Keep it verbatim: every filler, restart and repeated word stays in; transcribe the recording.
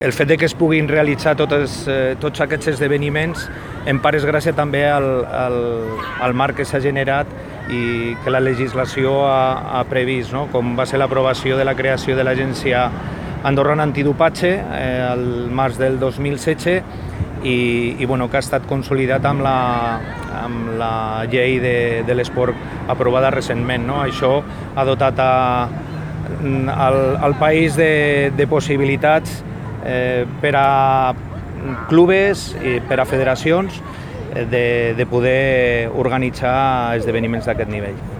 El fet de que es puguin realitzar totes, eh, tots aquests esdeveniments en part és gràcies també al, al, al marc que s'ha generat i que la legislació ha, ha previst, no? Com va ser l'aprovació de la creació de l'Agència Andorrana Antidopatge eh, al març del dos mil setze i, i bueno, que ha estat consolidat amb la, amb la llei de, de l'esport aprovada recentment, no? Això ha dotat a, al, al país de, de possibilitats eh, per a clubes i per a federacions de, de poder organitzar esdeveniments d'aquest nivell.